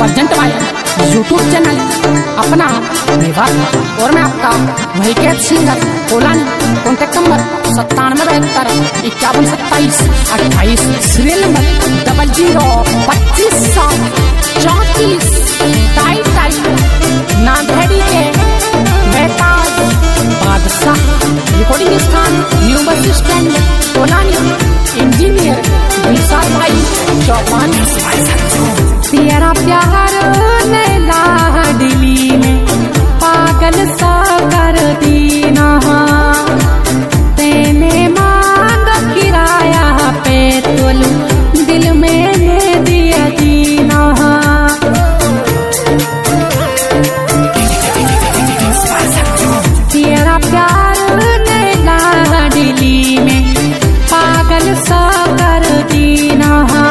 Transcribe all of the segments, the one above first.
Urgent वाले YouTube channel अपना विभाग और मैं आपका वही कैद singer Kolani. Contact number 9772512728, serial number 002534 टाइट नांदेड़ी के बेताज बादशाह। रिकॉर्डिंग स्थान new bus stand Kolani. Engineer Vishal भाई चौपान। तेरा प्यार नैला दिली में पागल सा कर दीना, तेने मांग किराया पे तोलू दिल में दे दिया दीना। तेरा प्यार नैला दिली में पागल सा कर दीना,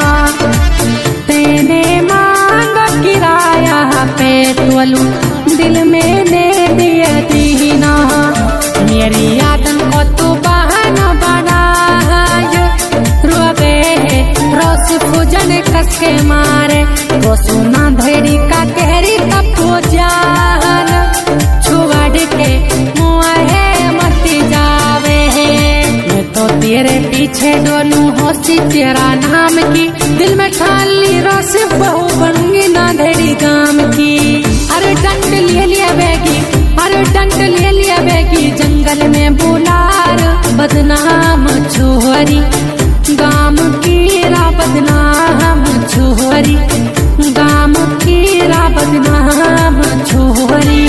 तेने मांग किराया पे तोलू दिल में दे दिया दीना। मेरी यादन को तू बहाना बनाए, रोवे रोस फुजन कस के मारे, वो सुना धेरी का कहरी तपो जान, छुआड़ के मुआ है मती जावे है। मैं तो तेरे पीछे डोलू होसी तेरा नाम की, दिल में ठान ली रोस बहु बनगी ना धेरी गाम की। अरे डंड ले लिया बेगी, अरे डंड ले लिया बेगी, जंगल में बुलार बदनाम छोरी, गाम की रा बदनाम छोरी, गाम की रा बदनाम छोरी।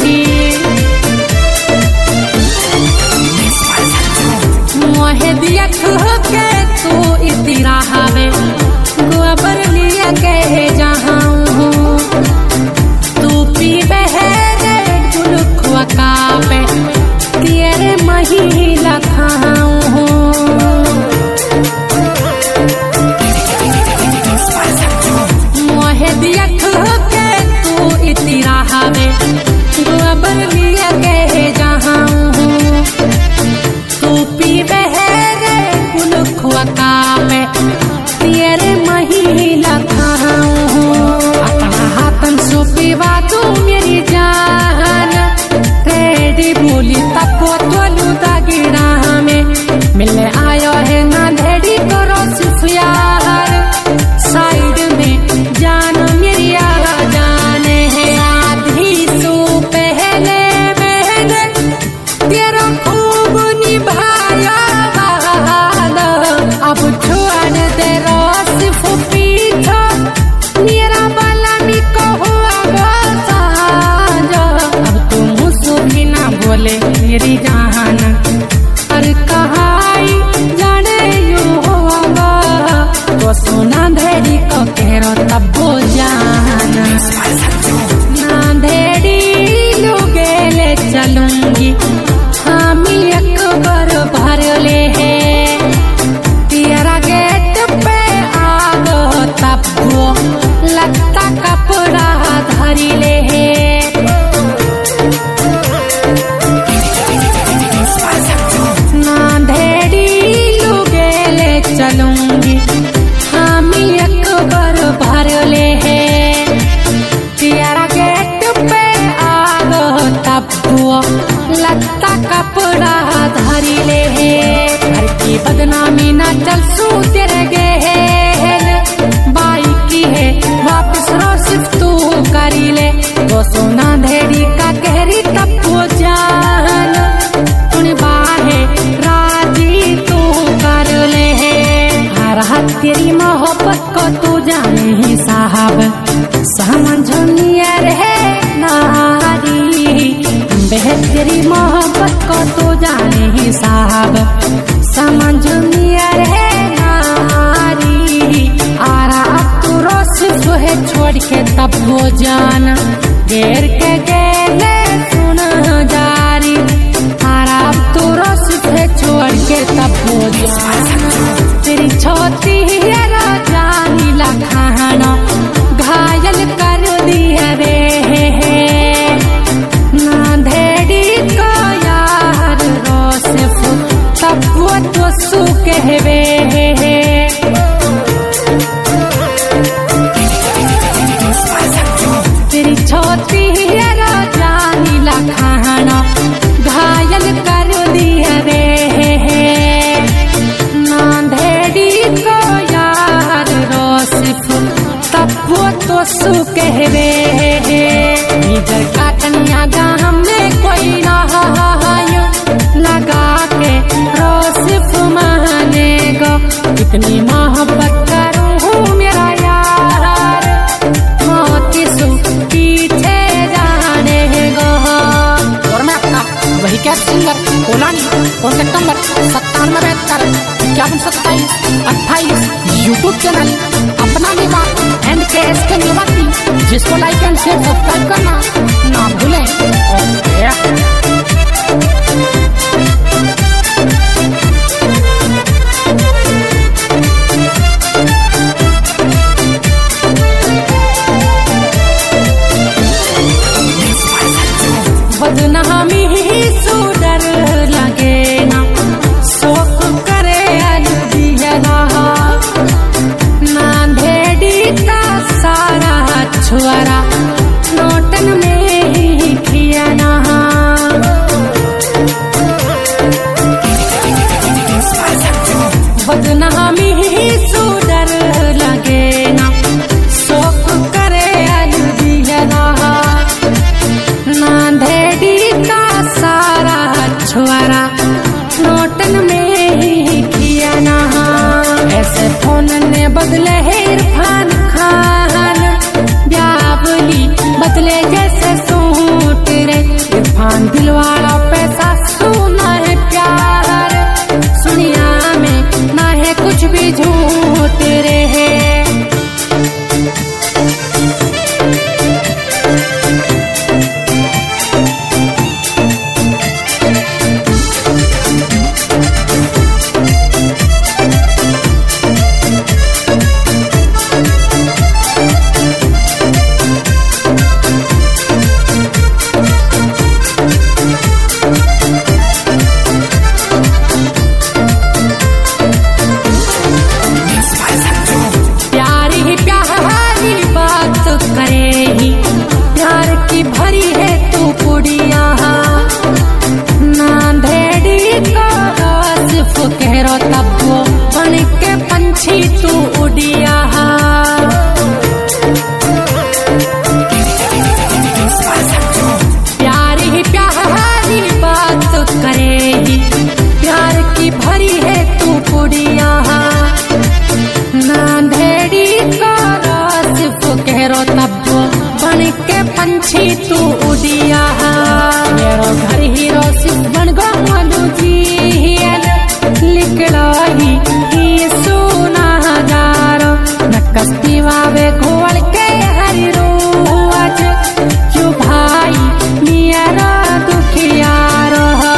मोहे दिया के तू इतिरा हवे, गोबर लिया के जहाँ तू पीबे है गुलखुआ कापे, तेरे महिला खाऊं मोहे दिया के तू इतिरा हवे, गोबर लिया के जहाँ तू पीबे है गुलखुआ कापे, तेरे महिला खाऊं। अपना हाथन सो पीवा तू मेरी जान, रेडी बोली तको तोलू दागिरा में, मिलने आयो है ना धेड़ी करो सिर्फ यार, साइड में जान मेरी आ जाने है। आधी सो पहले मैंने तेरा खूब निभाया, अब छोड़ दे रो सिर्फ पीछा, मेरा बाला मी को हुआ साजा। अब तुम सुखी ना बोले मेरी जान, पर कहाई जाने यू होगा, तो सोना धेड़ी को कहो तब वो जान। नांदेड़ी लुगेले चलूंगी, हम अकबर भर ले है, तेरा गेट पे आगो तब वो लगता कपड़ा धरी ले है। नांदेड़ी लुगेले चलूंगी, हम अकबर भर ले है, तेरा गेट पे आगो तब वो लगता कपड़ा धरी ले है। घर की बदनामी ना चल सू तेरे गेल, बाई की है वापस रो सिर्फ तू करी ले, वो सोना धेड़ी का कहरी तब वो जान, तुन बाहे राजी तू कर ले है। हर हाथ तेरी मोहब्बत को तू जाने ही साहब, समझनिया रहे नारी, बेहतरी मोहब्बत को तू जाने ही साहब, समझनिया रहे नारी। आरा अब तू रोस है छोड़ के तब वो जान, घेर के गेले सुना जारी। आरा अब तू रोस है छोड़ के तब वो जान, तेरी छोटी जानी लखाना घायल कर दिया रे। नांदेड़ी को यार रोस तब वो तो सू कहवे, छोटी जानी लखाना घायल कर दिया रे नांदेड़ी को यार रोसिफ तब वो तो सु कहवे इधर काटनिया गाँव में कोई ना लगा के रोसिफ मानेगा कितनी मोहब्बत करूँ मेरा यार मौत सु पीछे जाने गो। और मैं अपना वही क्या singer Kolani contact number 9772512728 YouTube channel अपना निवास NKSK निवासी जिसको लाइक एंड शेयर सब्सक्राइब करना ना भूलें। बदनामी सु डर लगे ना शोक करे अलविदा नांदेड़ी का सारा छुआरा नोटन में ही किया ना बदनामी सु डर लगे ना शोक करे अलविदा नांदेड़ी का सारा छुआरा नोटन में ही किया ना ऐसे फोन ने बदले है इरफान खान ब्यावली बदले जैसे सूट रे इरफान दिलवाला पैसा सुना है प्यार सुनिया में ना है कुछ भी झूठ रे भरी है तू कुड़िया नांदेड़ी को सिर्फ कह रो तब वो बन के पंछी तू उड़िया प्यारी बात करेगी प्यार की भरी है तू कुड़िया नांदेड़ी को सिर्फ कह रो तब वो बन के पंछी तू उड़िया मेरो घर हीरो सिर्फ बन गो मनु जी लिखलो ही सुना हजारो नकस्ती वावे घोल के हरी रोज क्यों भाई मेरा दुखिया रहा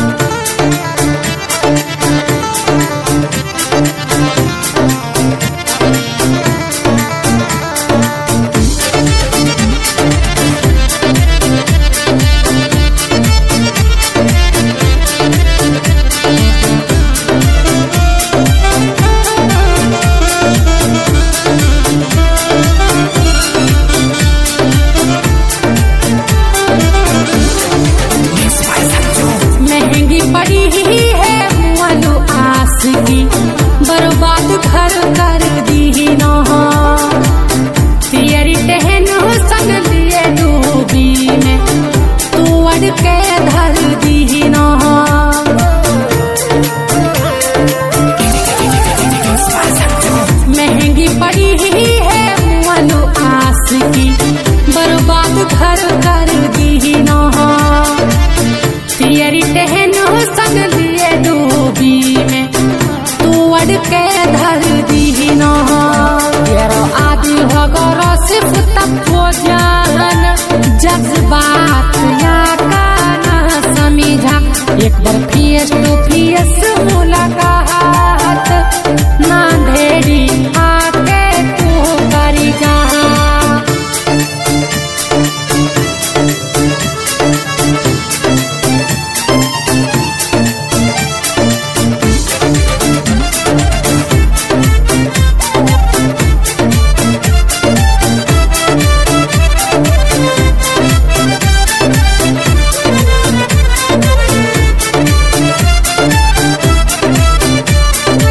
बर्बाद घर कर दी न तेरी टहन संग लिए डूबी में तू अड़ के धर दी न महंगी पड़ी है मनु आस की बर्बाद घर कर दी न तेरी टहन संग लिए डूबी में के धर दी न आदि हो गो सिर्फ तब वो जान जज्बात या का ना समझा एक बार फेस टू फेस